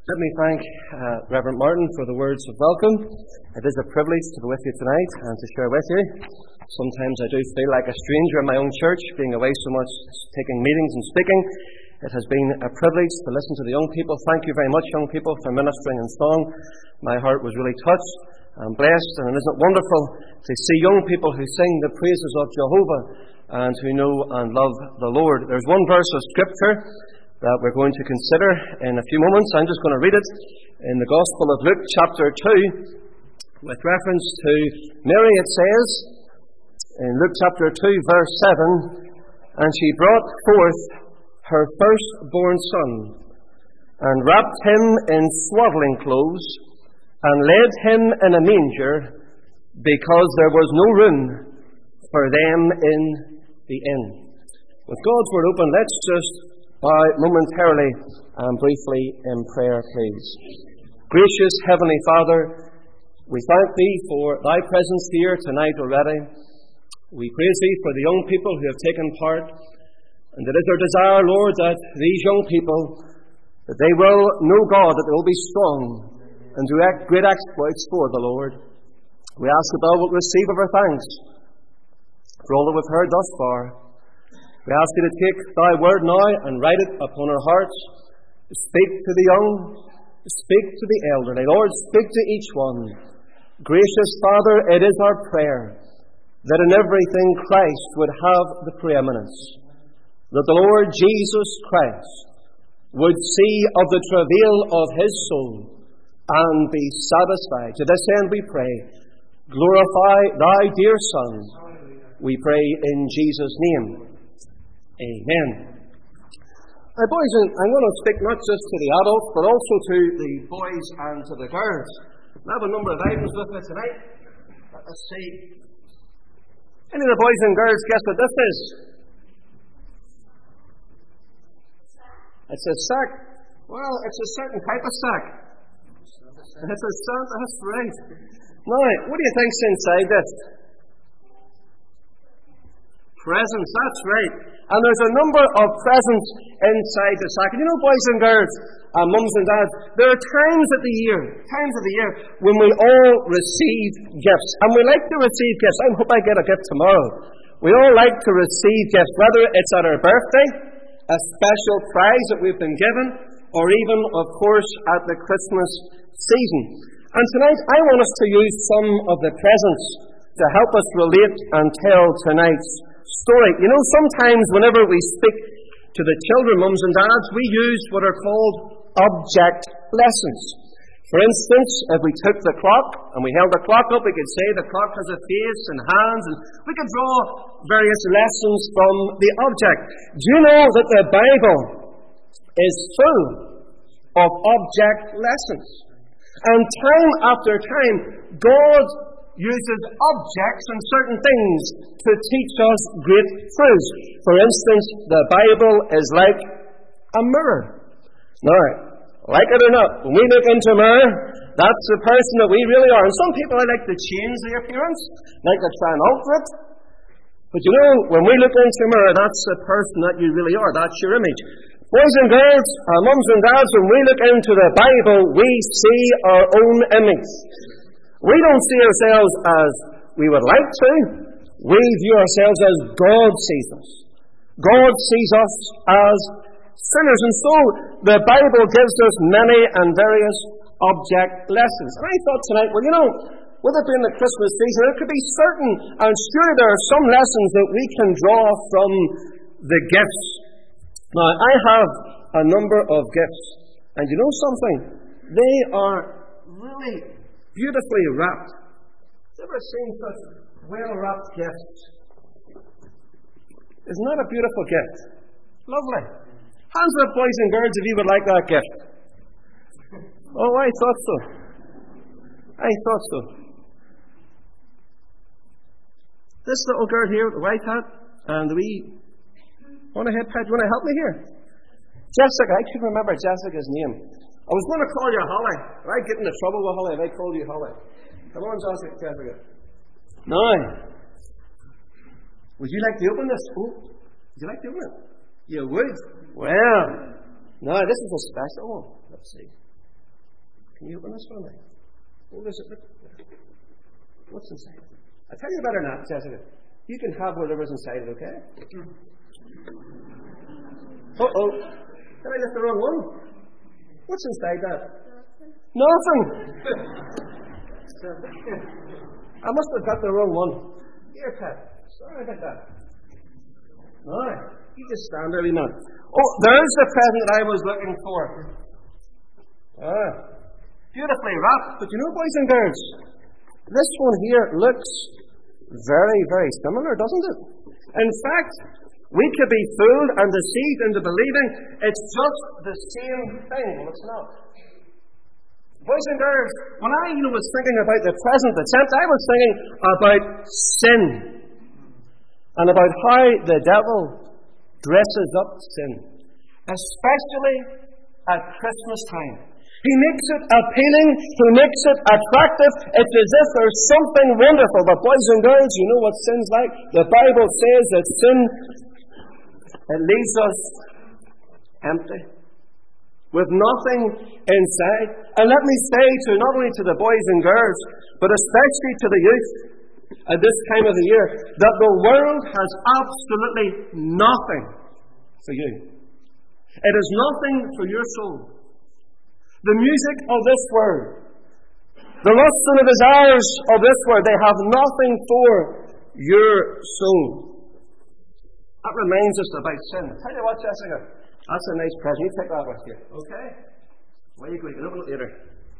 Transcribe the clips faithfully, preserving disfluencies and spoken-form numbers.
Let me thank uh, Reverend Martin for the words of welcome. It is a privilege to be with you tonight and to share with you. Sometimes I do feel like a stranger in my own church, being away so much, taking meetings and speaking. It has been a privilege to listen to the young people. Thank you very much, young people, for ministering in song. My heart was really touched and blessed, and isn't it wonderful to see young people who sing the praises of Jehovah and who know and love the Lord. There's one verse of Scripture that we're going to consider in a few moments. I'm just going to read it in the Gospel of Luke, chapter two, with reference to Mary. It says, in Luke chapter two, verse seven, "And she brought forth her firstborn son, and wrapped him in swaddling clothes, and laid him in a manger, because there was no room for them in the inn." With God's word open, let's just bow momentarily and briefly in prayer, please. Gracious Heavenly Father, we thank Thee for Thy presence here tonight already. We praise Thee for the young people who have taken part, and it is our desire, Lord, that these young people, that they will know God, that they will be strong and do great exploits for the Lord. We ask that Thou wilt receive of our thanks for all that we've heard thus far. We ask Thee to take Thy word now and write it upon our hearts. Speak to the young, speak to the elderly. Lord, speak to each one. Gracious Father, it is our prayer that in everything Christ would have the preeminence, that the Lord Jesus Christ would see of the travail of His soul and be satisfied. To this end we pray, glorify Thy dear Son. We pray in Jesus' name. Amen. Now, boys, I'm going to speak not just to the adults, but also to the boys and to the girls. I have a number of items with me tonight. Let's see. Any of the boys and girls guess what this is? It's a sack. Well, it's a certain type of sack. It's a sack, that's right. Now, what do you think's inside this? Presents, that's right. And there's a number of presents inside the sack. And you know, boys and girls, and mums and dads, there are times of the year, times of the year, when we all receive gifts. And we like to receive gifts. I hope I get a gift tomorrow. We all like to receive gifts, whether it's at our birthday, a special prize that we've been given, or even, of course, at the Christmas season. And tonight, I want us to use some of the presents to help us relate and tell tonight's story. You know, sometimes whenever we speak to the children, mums and dads, we use what are called object lessons. For instance, if we took the clock and we held the clock up, we could say the clock has a face and hands, and we could draw various lessons from the object. Do you know that the Bible is full of object lessons? And time after time, God uses objects and certain things to teach us great truths. For instance, the Bible is like a mirror. Now, like it or not, when we look into a mirror, that's the person that we really are. And some people like to change their appearance, like to try and alter it. But you know, when we look into a mirror, that's the person that you really are. That's your image. Boys and girls, our mums and dads, when we look into the Bible, we see our own image. We don't see ourselves as we would like to. We view ourselves as God sees us. God sees us as sinners. And so the Bible gives us many and various object lessons. And I thought tonight, well, you know, with it being the Christmas season, there could be certain, and sure there are some lessons that we can draw from the gifts. Now, I have a number of gifts. And you know something? They are really beautifully wrapped. Have you ever seen such well-wrapped gifts? Isn't that a beautiful gift? Lovely. Hands up, boys and girls, if you would like that gift. Oh, I thought so. I thought so. This little girl here with the white hat and the wee on a head pad. Do you want to help me here? Jessica. I couldn't remember Jessica's name. I was going to call you Holly. If I get into trouble with Holly, if I called you Holly. Come on, Jessica. Now, would you like to open this? Oh, would you like to open it? You would? Well, now this is a special one. Let's see. Can you open this for me? What does it look like? What's inside? I'll tell you better not, Jessica. You can have whatever's inside it, okay? Uh-oh. Did I lift the wrong one? What's inside that? Nothing. I must have got the wrong one. Here, Pat. Sorry about that. No, you just stand there, not. Oh, there's the present that I was looking for. Ah, beautifully wrapped. But you know, boys and girls, this one here looks very, very similar, doesn't it? In fact, we could be fooled and deceived into believing it's just the same thing. Well, it's not. Boys and girls, when I you know, was thinking about the present attempt, I was thinking about sin and about how the devil dresses up sin, especially at Christmas time. He makes it appealing, he makes it attractive. It's as if there's something wonderful. But boys and girls, you know what sin's like? The Bible says that sin, it leaves us empty, with nothing inside. And let me say to not only to the boys and girls, but especially to the youth at this time of the year, that the world has absolutely nothing for you. It is nothing for your soul. The music of this world, the lusts and the desires of this world, they have nothing for your soul. That reminds us about sin. Tell you what, Jessica, that's a nice present. You take that with you, okay? Where you go? You can open it later.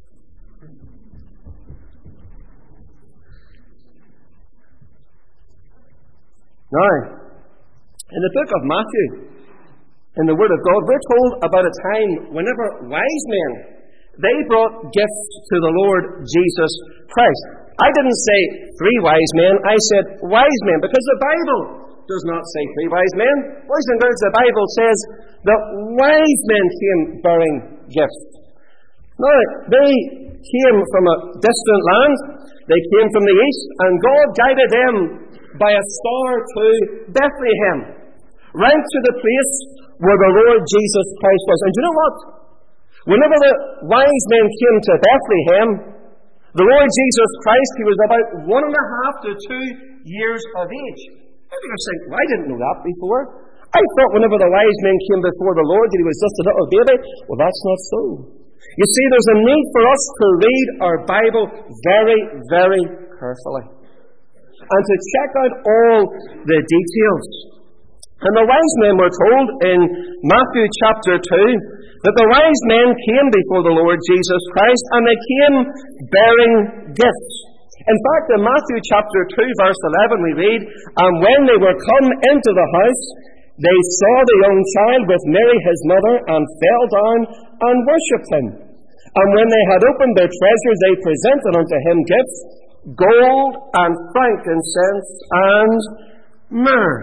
Now, in the book of Matthew, in the Word of God, we're told about a time whenever wise men, they brought gifts to the Lord Jesus Christ. I didn't say three wise men, I said wise men, because the Bible does not say three wise men. Boys and girls, the Bible says that wise men came bearing gifts. Now, they came from a distant land, they came from the east, and God guided them by a star to Bethlehem, right to the place where the Lord Jesus Christ was. And you know what? Whenever the wise men came to Bethlehem, the Lord Jesus Christ, he was about one and a half to two years of age. Maybe you're saying, well, I didn't know that before. I thought whenever the wise men came before the Lord that he was just a little baby. Well, that's not so. You see, there's a need for us to read our Bible very, very carefully, and to check out all the details. And the wise men were told in Matthew chapter two that the wise men came before the Lord Jesus Christ, and they came bearing gifts. In fact, in Matthew chapter two, verse eleven, we read, "And when they were come into the house, they saw the young child with Mary his mother, and fell down and worshipped him. And when they had opened their treasures, they presented unto him gifts, gold and frankincense and myrrh."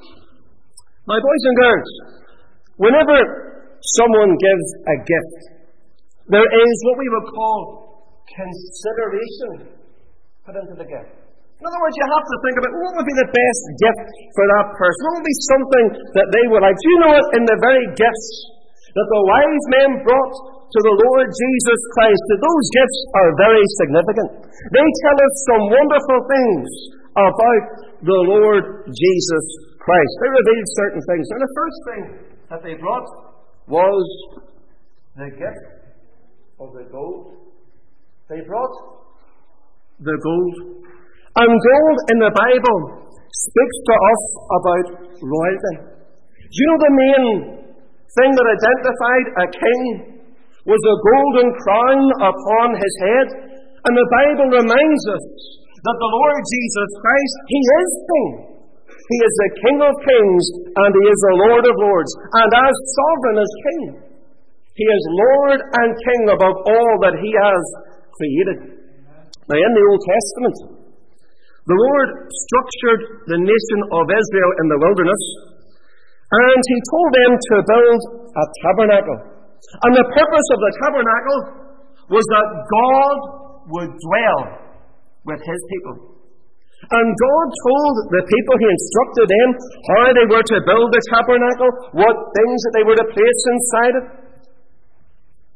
My boys and girls, whenever someone gives a gift, there is what we would call consideration put into the gift. In other words, you have to think about what would be the best gift for that person. What would be something that they would like? Do you know what? In the very gifts that the wise men brought to the Lord Jesus Christ, that those gifts are very significant. They tell us some wonderful things about the Lord Jesus Christ. They reveal certain things. And the first thing that they brought was the gift of the gold. They brought the gold. And gold in the Bible speaks to us about royalty. Do you know the main thing that identified a king was a golden crown upon his head? And the Bible reminds us that the Lord Jesus Christ, he is king. He is the King of kings, and he is the Lord of lords. And as sovereign as king, he is Lord and king above all that he has created. Now, in the Old Testament, the Lord structured the nation of Israel in the wilderness, and he told them to build a tabernacle. And the purpose of the tabernacle was that God would dwell with his people. And God told the people, he instructed them how they were to build the tabernacle, what things that they were to place inside it.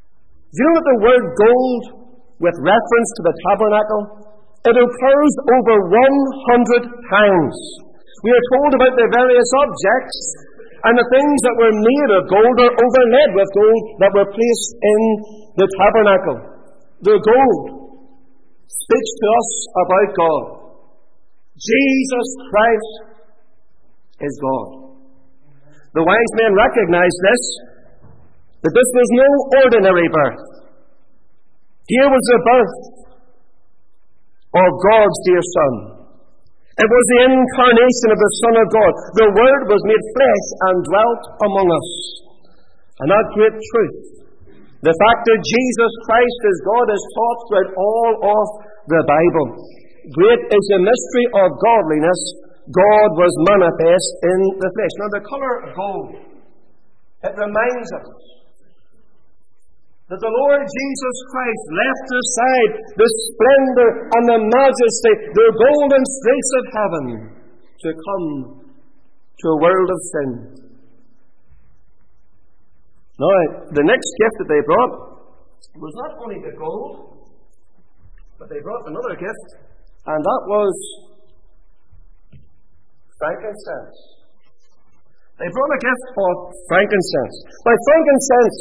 Do you know that the word gold, with reference to the tabernacle, it occurs over one hundred times. We are told about the various objects and the things that were made of gold or overlaid with gold that were placed in the tabernacle. The gold speaks to us about God. Jesus Christ is God. The wise men recognized this, that this was no ordinary birth. Here was the birth of God's dear Son. It was the incarnation of the Son of God. The Word was made flesh and dwelt among us. And that great truth, the fact that Jesus Christ is God, is taught throughout all of the Bible. Great is the mystery of godliness. God was manifest in the flesh. Now, the colour of gold, it reminds us that the Lord Jesus Christ left aside the splendour and the majesty, the golden streets of heaven, to come to a world of sin. Now, the next gift that they brought was not only the gold, but they brought another gift, and that was frankincense. They brought a gift of frankincense. Now, frankincense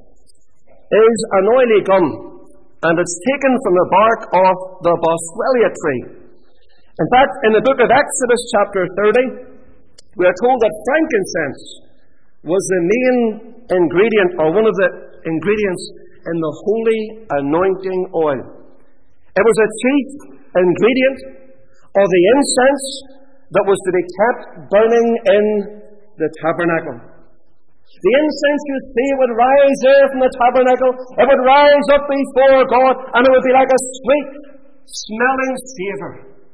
is an oily gum, and it's taken from the bark of the boswellia tree. In fact, in the book of Exodus chapter thirty, we are told that frankincense was the main ingredient, or one of the ingredients, in the holy anointing oil. It was a chief ingredient of the incense that was to be kept burning in the tabernacle. The incense, you see, would rise there from the tabernacle. It would rise up before God, and it would be like a sweet smelling savour.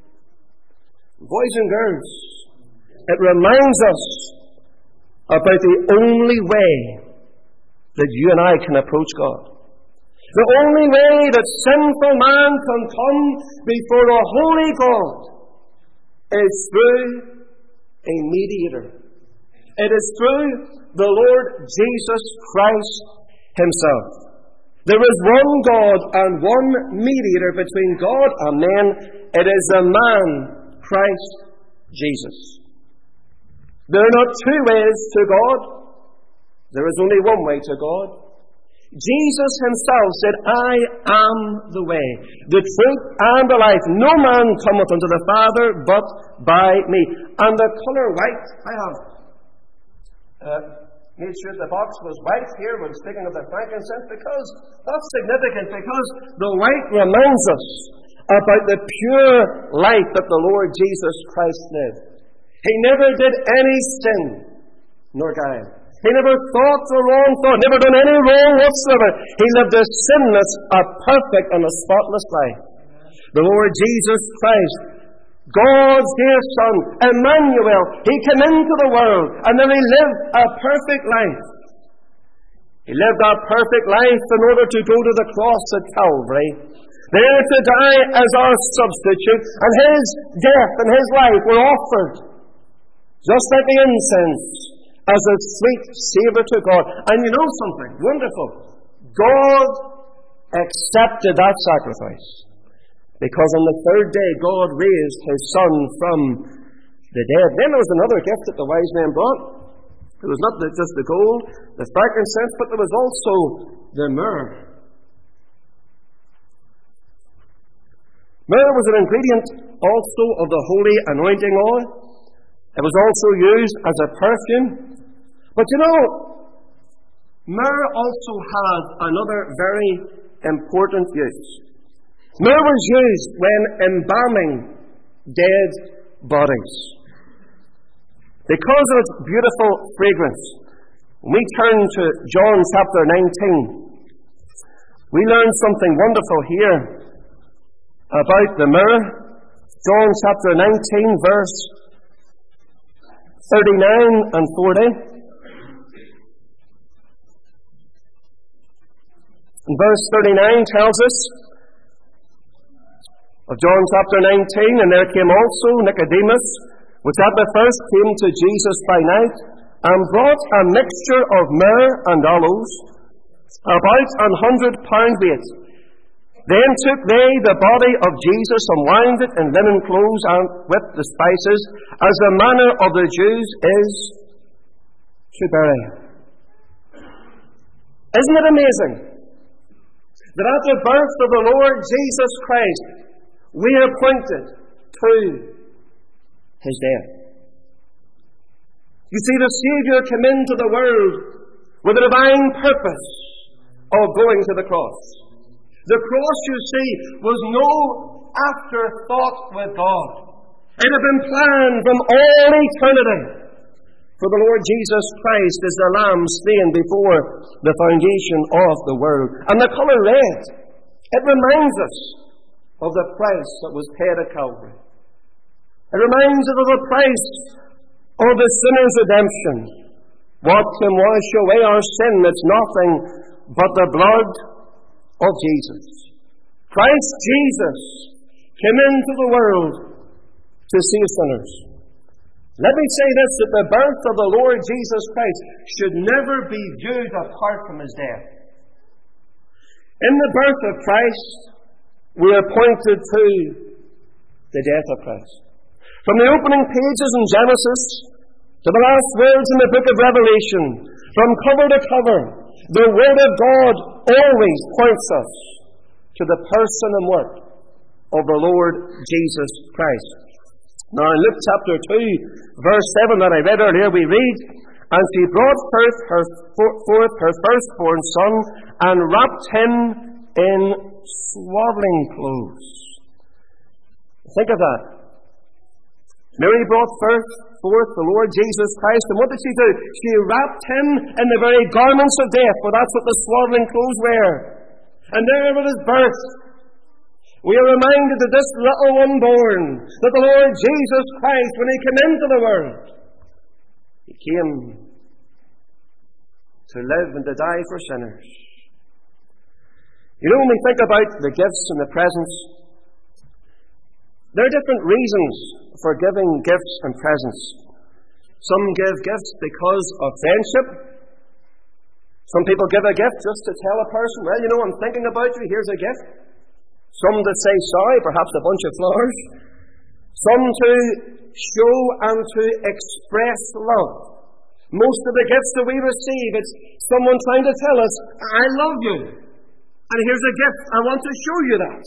Boys and girls, it reminds us about the only way that you and I can approach God. The only way that sinful man can come before a holy God is through a mediator. It is through the Lord Jesus Christ Himself. There is one God and one mediator between God and men. It is the man, Christ Jesus. There are not two ways to God. There is only one way to God. Jesus Himself said, I am the way, the truth, and the life. No man cometh unto the Father but by me. And the colour white, I have uh, made sure the box was white here when speaking of the frankincense, because that's significant, because the white reminds us about the pure life that the Lord Jesus Christ lived. He never did any sin, nor guile. He never thought a wrong thought, never done any wrong whatsoever. He lived a sinless, a perfect, and a spotless life. The Lord Jesus Christ, God's dear Son, Emmanuel, He came into the world, and then He lived a perfect life. He lived a perfect life in order to go to the cross at Calvary, there to die as our substitute, and His death and His life were offered, just like the incense, as a sweet savour to God. And you know something wonderful? God accepted that sacrifice, because on the third day God raised His Son from the dead. Then there was another gift that the wise men brought. It was not just the gold, the frankincense, but there was also the myrrh. Myrrh was an ingredient also of the holy anointing oil. It was also used as a perfume. But you know, myrrh also has another very important use. Myrrh was used when embalming dead bodies. Because of its beautiful fragrance, when we turn to John chapter nineteen, we learn something wonderful here about the myrrh. John chapter nineteen, verse thirty-nine and forty. And verse thirty-nine tells us of John chapter nineteen, and there came also Nicodemus, which at the first came to Jesus by night, and brought a mixture of myrrh and aloes, about an hundred pound weight. Then took they the body of Jesus and wound it in linen clothes and with the spices, as the manner of the Jews is to bury. Isn't it amazing that at the birth of the Lord Jesus Christ, we are pointed to his death? You see, the Saviour came into the world with a divine purpose of going to the cross. The cross, you see, was no afterthought with God. It had been planned from all eternity. For the Lord Jesus Christ is the Lamb slain before the foundation of the world. And the colour red, it reminds us of the price that was paid at Calvary. It reminds us of the price of the sinner's redemption. What can wash away our sin? It's nothing but the blood of Jesus. Christ Jesus came into the world to save sinners. Let me say this, that the birth of the Lord Jesus Christ should never be viewed apart from his death. In the birth of Christ, we are pointed to the death of Christ. From the opening pages in Genesis to the last words in the book of Revelation, from cover to cover, the Word of God always points us to the person and work of the Lord Jesus Christ. Now in Luke chapter two, verse seven that I read earlier, we read, "And she brought forth her, forth her firstborn son, and wrapped him in swaddling clothes." Think of that. Mary brought forth, forth the Lord Jesus Christ, and what did she do? She wrapped him in the very garments of death, for that's what the swaddling clothes were. And there with his birth, we are reminded that this little one born, that the Lord Jesus Christ, when he came into the world, he came to live and to die for sinners. You know, when we think about the gifts and the presents, there are different reasons for giving gifts and presents. Some give gifts because of friendship. Some people give a gift just to tell a person, well, you know, I'm thinking about you, here's a gift. Some to say sorry, perhaps a bunch of flowers. Some to show and to express love. Most of the gifts that we receive, it's someone trying to tell us, I love you. And here's a gift, I want to show you that.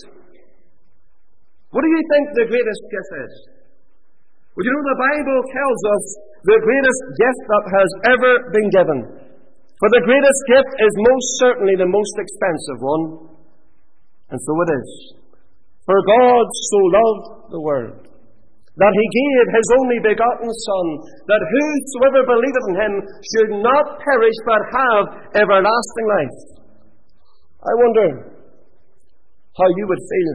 What do you think the greatest gift is? Well, you know, the Bible tells us the greatest gift that has ever been given. For the greatest gift is most certainly the most expensive one. And so it is. For God so loved the world, that he gave his only begotten Son, that whosoever believeth in him should not perish, but have everlasting life. I wonder how you would feel,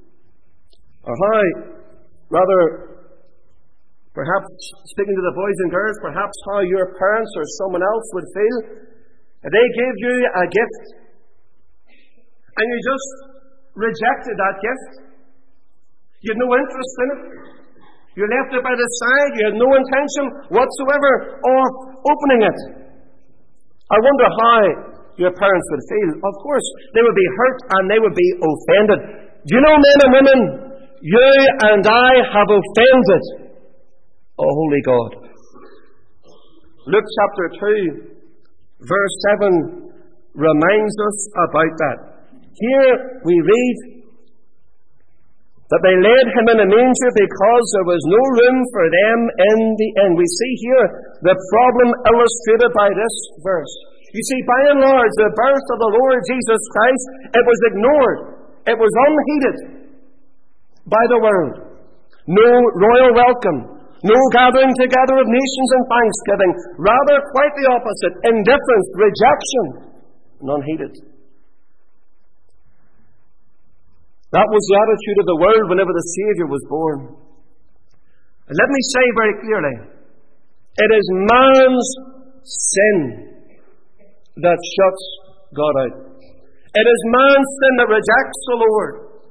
or how, rather, perhaps speaking to the boys and girls, perhaps how your parents or someone else would feel if they gave you a gift and you just rejected that gift. You had no interest in it. You left it by the side. You had no intention whatsoever of opening it. I wonder how your parents would feel. Of course, they would be hurt and they would be offended. Do you know, men and women, you and I have offended a holy God. Luke chapter two, verse seven reminds us about that. Here we read that they laid him in a manger because there was no room for them in the inn. We see here the problem illustrated by this verse. You see, by and large, the birth of the Lord Jesus Christ, it was ignored. It was unheeded by the world. No royal welcome. No gathering together of nations in thanksgiving. Rather, quite the opposite. Indifference, rejection, and unheeded. That was the attitude of the world whenever the Saviour was born. And let me say very clearly, it is man's sin that shuts God out. It is man's sin that rejects the Lord.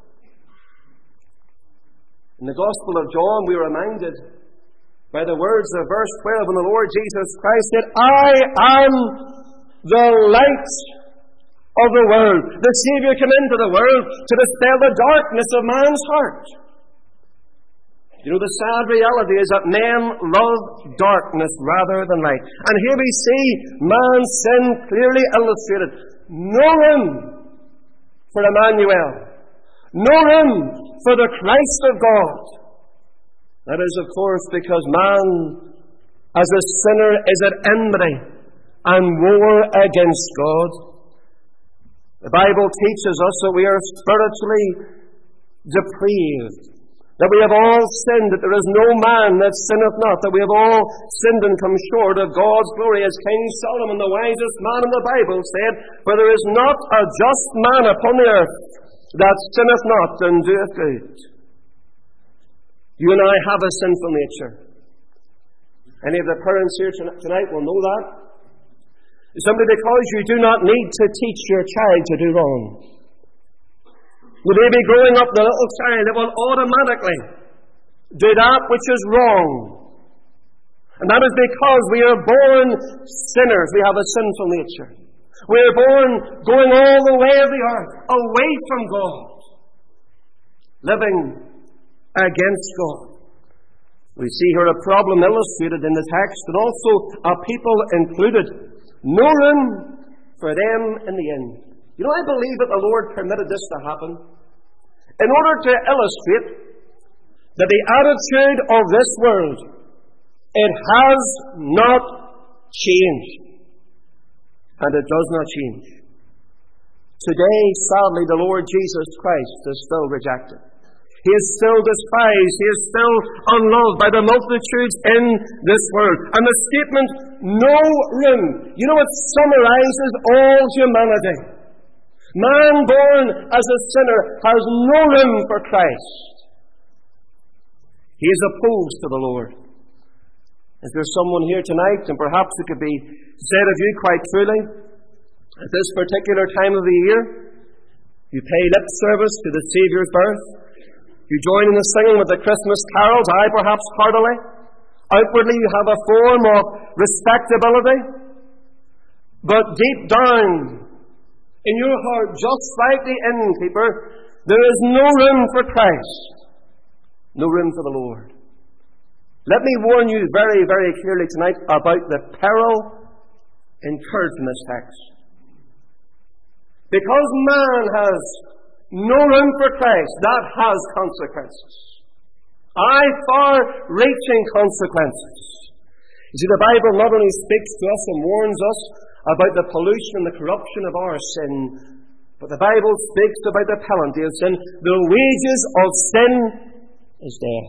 In the Gospel of John, we are reminded by the words of verse twelve, when the Lord Jesus Christ said, I am the light of the world. The Saviour came into the world to dispel the darkness of man's heart. You know, the sad reality is that men love darkness rather than light. And here we see man's sin clearly illustrated. No room for Emmanuel. No room for the Christ of God. That is, of course, because man, as a sinner, is at enmity and war against God. The Bible teaches us that we are spiritually depraved, that we have all sinned, that there is no man that sinneth not, that we have all sinned and come short of God's glory, as King Solomon, the wisest man in the Bible, said, "For there is not a just man upon the earth that sinneth not and doeth good." You and I have a sinful nature. Any of the parents here tonight will know that. Simply because you do not need to teach your child to do wrong. You may be growing up the little child that will automatically do that which is wrong. And that is because we are born sinners. We have a sinful nature. We are born going all the way of the earth, away from God, living against God. We see here a problem illustrated in the text, and also a people included. No room for them in the inn. You know, I believe that the Lord permitted this to happen in order to illustrate that the attitude of this world, it has not changed. And it does not change. Today, sadly, the Lord Jesus Christ is still rejected. He is still despised. He is still unloved by the multitudes in this world. And the statement, no room, you know, it summarizes all humanity. Man born as a sinner has no room for Christ. He is opposed to the Lord. Is there someone here tonight, and perhaps it could be said of you quite truly, at this particular time of the year, you pay lip service to the Saviour's birth, you join in the singing with the Christmas carols, I perhaps heartily. Outwardly you have a form of respectability. But deep down in your heart, just like the innkeeper, there is no room for Christ. No room for the Lord. Let me warn you very, very clearly tonight about the peril incurred from this text. Because man has no room for Christ, that has consequences. Aye, far-reaching consequences. You see, the Bible not only speaks to us and warns us about the pollution and the corruption of our sin, but the Bible speaks about the penalty of sin. The wages of sin is death.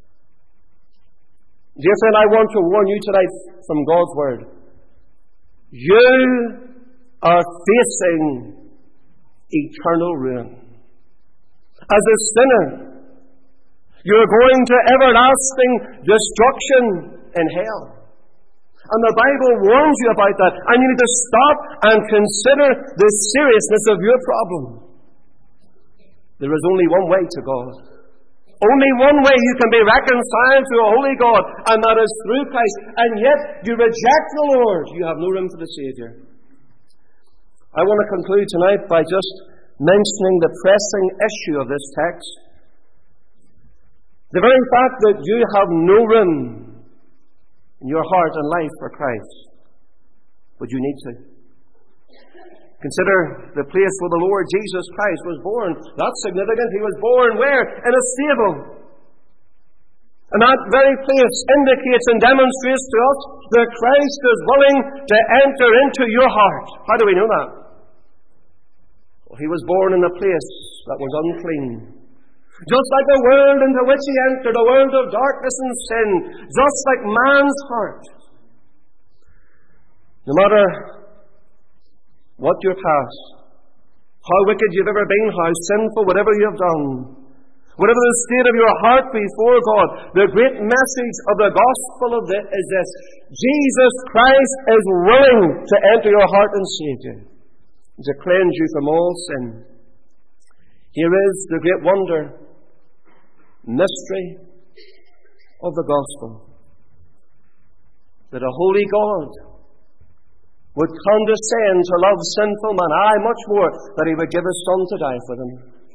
Dear friend, I want to warn you tonight from God's Word. You are facing eternal ruin. As a sinner, you're going to everlasting destruction in hell. And the Bible warns you about that. And you need to stop and consider the seriousness of your problem. There is only one way to God. Only one way you can be reconciled to a holy God, and that is through Christ. And yet you reject the Lord. You have no room for the Saviour. I want to conclude tonight by just mentioning the pressing issue of this text. The very fact that you have no room in your heart and life for Christ. But you need to. Consider the place where the Lord Jesus Christ was born. That's significant. He was born where? In a stable. And that very place indicates and demonstrates to us that Christ is willing to enter into your heart. How do we know that? Well, he was born in a place that was unclean. Just like the world into which he entered, a world of darkness and sin, just like man's heart. No matter what your past, how wicked you've ever been, how sinful, whatever you have done, whatever the state of your heart before God, the great message of the gospel of this is this: Jesus Christ is willing to enter your heart and save you, to cleanse you from all sin. Here is the great wonder, mystery of the gospel, that a holy God would condescend to love sinful man, aye, much more, that he would give his Son to die for them.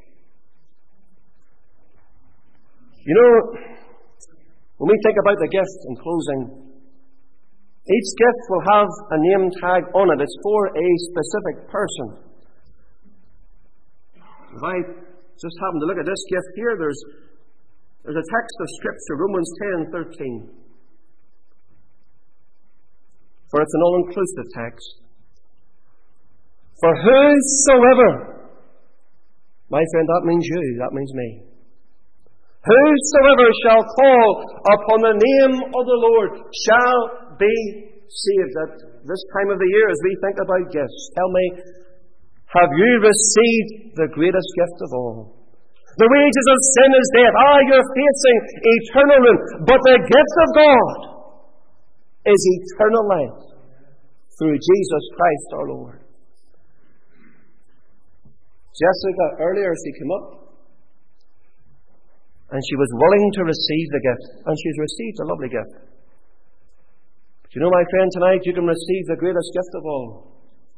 You know, when we think about the gift in closing, each gift will have a name tag on it. It's for a specific person. If I just happen to look at this gift here, there's, there's a text of Scripture, Romans ten thirteen. For it's an all-inclusive text. For whosoever, my friend, that means you, that means me. Whosoever shall call upon the name of the Lord shall be saved. At this time of the year, as we think about gifts, tell me, have you received the greatest gift of all? The wages of sin is death. Ah, you're facing eternal ruin. But the gift of God is eternal life through Jesus Christ our Lord. Jessica, earlier she came up, and she was willing to receive the gift, and she's received a lovely gift. But you know, my friend, tonight you can receive the greatest gift of all.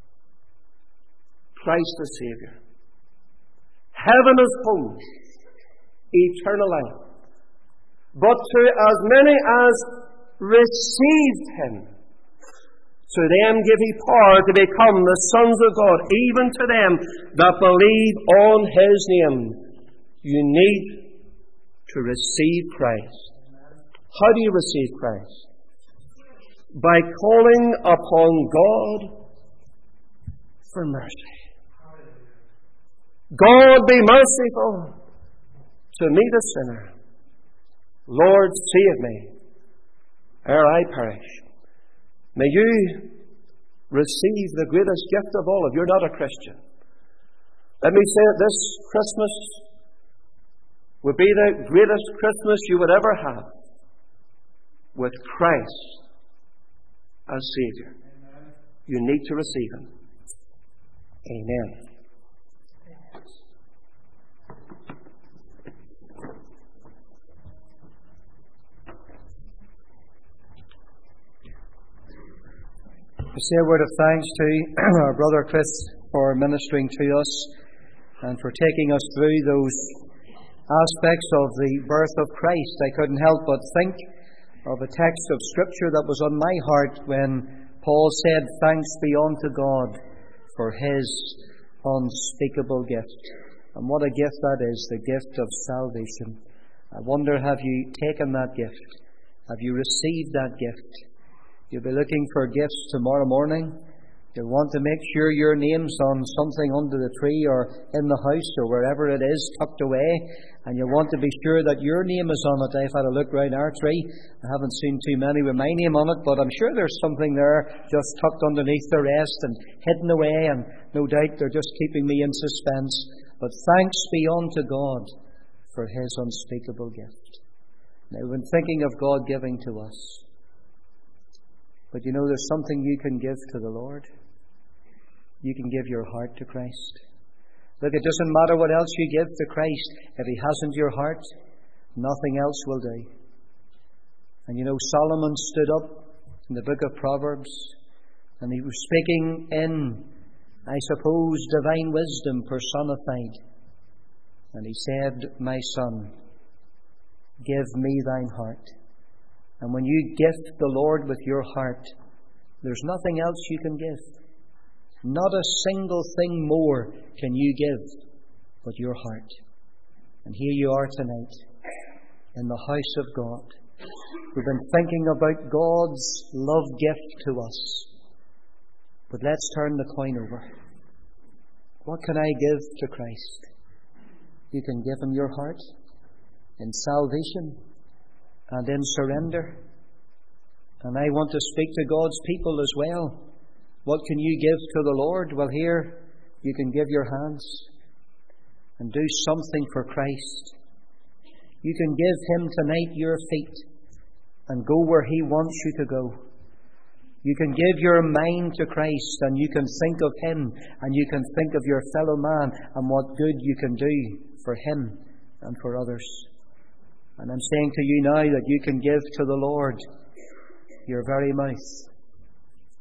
Christ the Saviour. Heaven is home. Eternal life. But to as many as received Him, to them give He power to become the sons of God, even to them that believe on His name. You need to receive Christ. How do you receive Christ? By calling upon God for mercy. God be merciful to me the sinner. Lord, save me, ere I perish. May you receive the greatest gift of all if you're not a Christian. Let me say it, this Christmas would be the greatest Christmas you would ever have, with Christ as Saviour. You need to receive Him. Amen. To say a word of thanks to our brother Chris for ministering to us and for taking us through those aspects of the birth of Christ. I couldn't help but think of a text of Scripture that was on my heart when Paul said, "Thanks be unto God for His unspeakable gift." And what a gift that is, the gift of salvation. I wonder, have you taken that gift? Have you received that gift? You'll be looking for gifts tomorrow morning. You'll want to make sure your name's on something under the tree or in the house or wherever it is, tucked away. And you'll want to be sure that your name is on it. I've had a look round our tree. I haven't seen too many with my name on it, but I'm sure there's something there just tucked underneath the rest and hidden away. And no doubt they're just keeping me in suspense. But thanks be unto God for His unspeakable gift. Now, when thinking of God giving to us, but you know, there's something you can give to the Lord. You can give your heart to Christ. Look, it doesn't matter what else you give to Christ. If He hasn't your heart, nothing else will do. And you know, Solomon stood up in the book of Proverbs, and he was speaking in, I suppose, divine wisdom personified. And he said, "My son, give me thine heart." And when you gift the Lord with your heart, there's nothing else you can give. Not a single thing more can you give but your heart. And here you are tonight in the house of God. We've been thinking about God's love gift to us. But let's turn the coin over. What can I give to Christ? You can give Him your heart in salvation and in surrender. And I want to speak to God's people as well. What can you give to the Lord? Well, here you can give your hands and do something for Christ. You can give Him tonight your feet and go where He wants you to go. You can give your mind to Christ and you can think of Him and you can think of your fellow man and what good you can do for him and for others. And I'm saying to you now that you can give to the Lord your very mouth.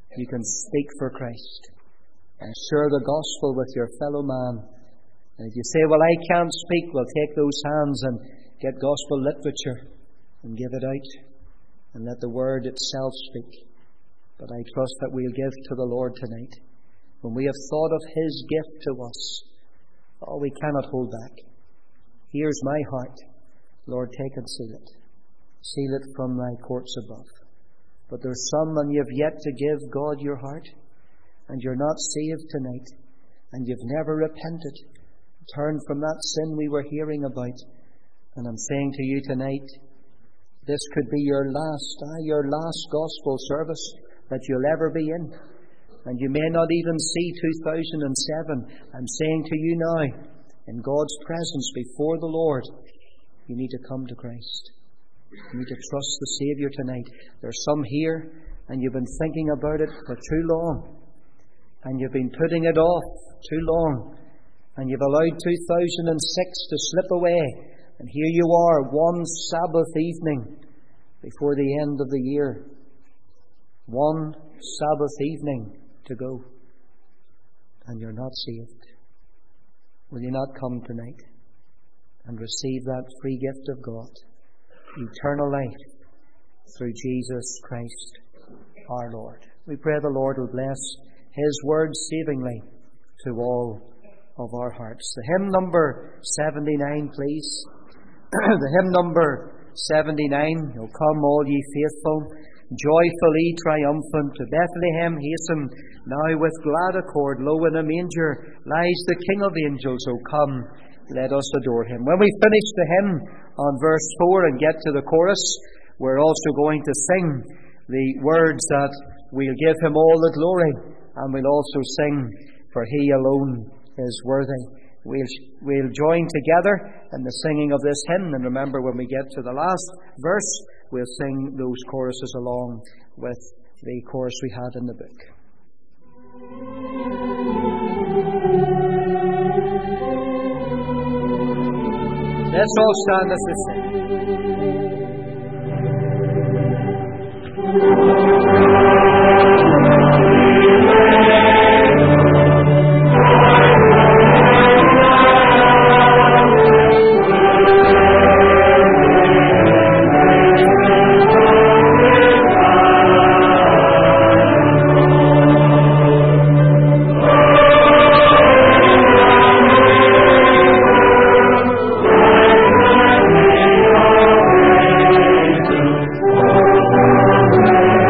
You can speak for Christ and share the gospel with your fellow man. And if you say, well, I can't speak, well, take those hands and get gospel literature and give it out and let the word itself speak. But I trust that we'll give to the Lord tonight. When we have thought of His gift to us, oh, we cannot hold back. Here's my heart. Lord, take and seal it. Seal it from thy courts above. But there's some, and you've yet to give God your heart, and you're not saved tonight, and you've never repented. Turn from that sin we were hearing about. And I'm saying to you tonight, this could be your last, ah, your last gospel service that you'll ever be in. And you may not even see two thousand seven. I'm saying to you now, in God's presence before the Lord, you need to come to Christ. You need to trust the Saviour tonight. There's some here, and you've been thinking about it for too long. And you've been putting it off too long. And you've allowed two thousand six to slip away. And here you are, one Sabbath evening before the end of the year. One Sabbath evening to go. And you're not saved. Will you not come tonight and receive that free gift of God? Eternal life through Jesus Christ our Lord. We pray the Lord will bless His word savingly to all of our hearts. The hymn number seventy-nine, please. The hymn number seventy-nine. O come, all ye faithful, joyfully triumphant, to Bethlehem hasten, now with glad accord. Lo, in a manger lies the King of angels. O come, let us adore Him. When we finish the hymn on verse four and get to the chorus, we're also going to sing the words that we'll give Him all the glory, and we'll also sing, for He alone is worthy. We'll, we'll join together in the singing of this hymn, and remember, when we get to the last verse, we'll sing those choruses along with the chorus we had in the book. Let's all stand as we sing.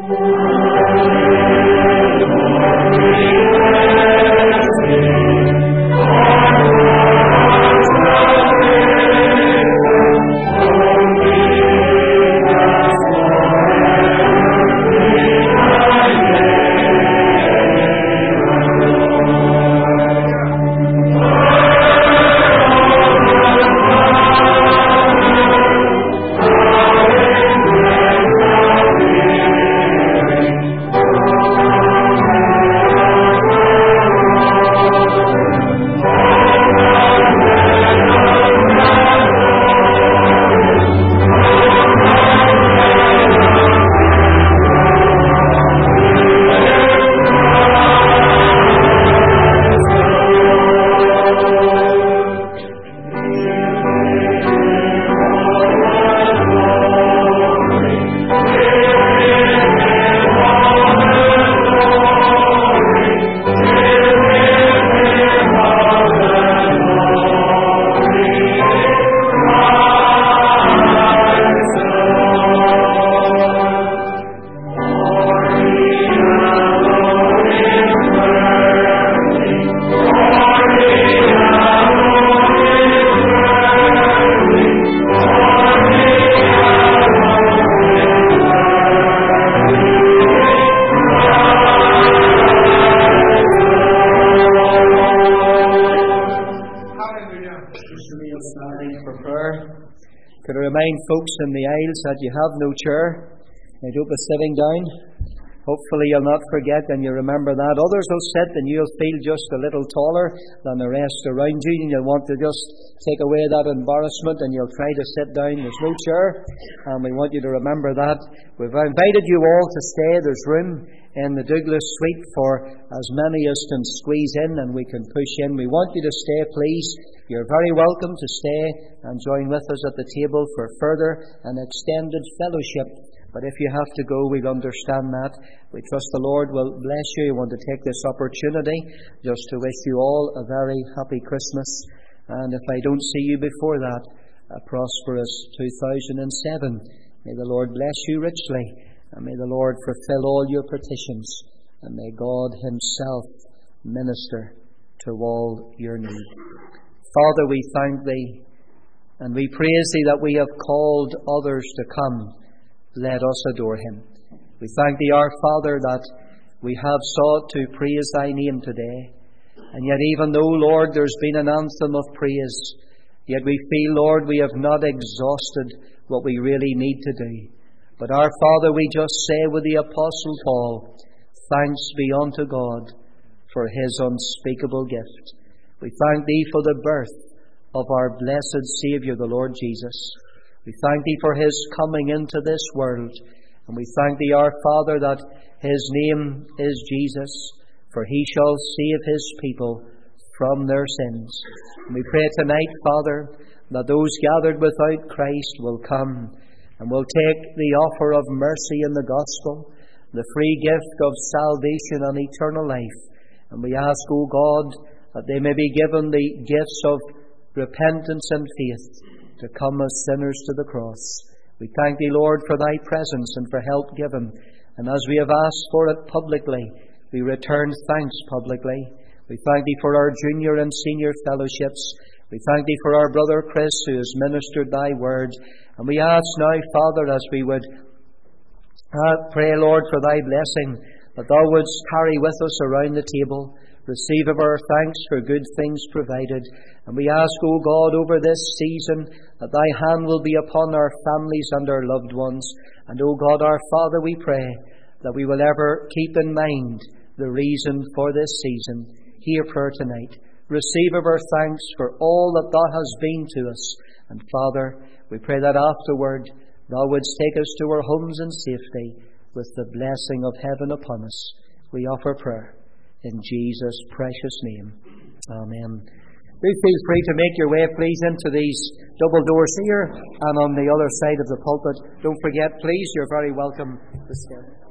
Could I remind folks in the aisles that you have no chair? Now don't be sitting down. Hopefully you'll not forget and you remember that. Others will sit and you'll feel just a little taller than the rest around you, and you'll want to just take away that embarrassment and you'll try to sit down. There's no chair, and we want you to remember that. We've invited you all to stay. There's room in the Douglas suite for as many as can squeeze in and we can push in. We want you to stay, please. You're very welcome to stay and join with us at the table for further and extended fellowship. But if you have to go, we'll understand that. We trust the Lord will bless you. We want to take this opportunity just to wish you all a very happy Christmas. And if I don't see you before that, a prosperous two thousand seven. May the Lord bless you richly. And may the Lord fulfill all your petitions. And may God Himself minister to all your need. Father, we thank Thee. And we praise Thee that we have called others to come. Let us adore Him. We thank Thee, our Father, that we have sought to praise Thy name today. And yet even though, Lord, there's been an anthem of praise, yet we feel, Lord, we have not exhausted what we really need to do. But our Father, we just say with the Apostle Paul, thanks be unto God for His unspeakable gift. We thank Thee for the birth of our blessed Saviour, the Lord Jesus. We thank Thee for His coming into this world. And we thank Thee, our Father, that His name is Jesus, for He shall save His people from their sins. And we pray tonight, Father, that those gathered without Christ will come and will take the offer of mercy in the gospel, the free gift of salvation and eternal life. And we ask, O God, that they may be given the gifts of repentance and faith to come as sinners to the cross. We thank Thee, Lord, for Thy presence and for help given. And as we have asked for it publicly, we return thanks publicly. We thank Thee for our junior and senior fellowships. We thank Thee for our brother Chris, who has ministered Thy word. And we ask now, Father, as we would uh, pray, Lord, for Thy blessing, that Thou wouldst carry with us around the table. Receive of our thanks for good things provided. And we ask, O God, over this season, that Thy hand will be upon our families and our loved ones. And, O God, our Father, we pray that we will ever keep in mind the reason for this season. Hear prayer tonight. Receive of our thanks for all that Thou hast been to us. And, Father, we pray that afterward Thou wouldst take us to our homes in safety with the blessing of heaven upon us. We offer prayer in Jesus' precious name. Amen. Do feel free to make your way, please, into these double doors here and on the other side of the pulpit. Don't forget, please, you're very welcome to stay.